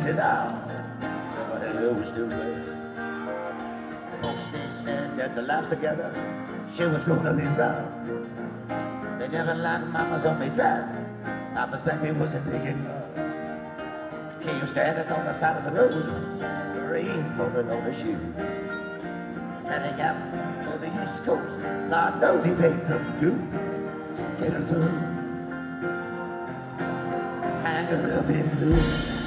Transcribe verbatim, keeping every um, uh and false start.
it down. But hello was still there. Folks, they said that to laugh together, she was gonna live round. They never liked Mama's homemade dress. My perspective wasn't big enough. Came standing on the side of the road, rain falling on her shoes. Heading out for the East Coast, Lord knows he paid some due. Get her through, hang her up in blue.